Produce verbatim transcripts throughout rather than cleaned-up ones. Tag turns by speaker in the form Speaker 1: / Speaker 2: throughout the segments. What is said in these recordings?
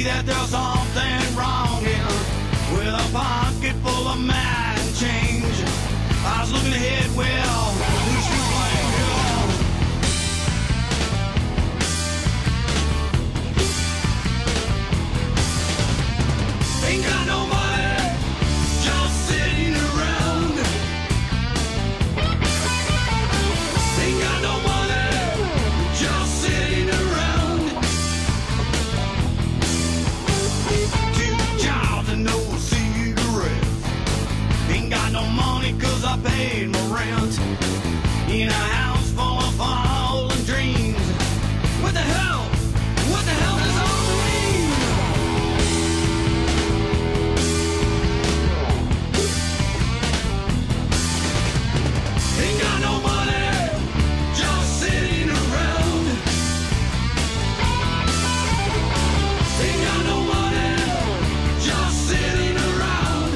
Speaker 1: that there's something wrong here with a pocket full of mad change. I was looking ahead, well, who's to blame here? Ain't got no money, just sitting around. Ain't got no money, just sitting around. Two jobs and no cigarettes. Ain't got no money cause I paid my rent. In a house full of fallen dreams. What the hell? What the hell does all mean? Ain't got no money, just sitting around. Ain't got no money, just sitting around.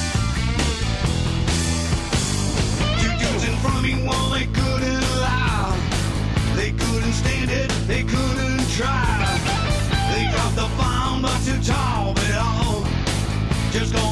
Speaker 1: Two dudes in front of me, well, they couldn't lie. They couldn't stand it, they couldn't try. They dropped the bomb, but too tall, but all just go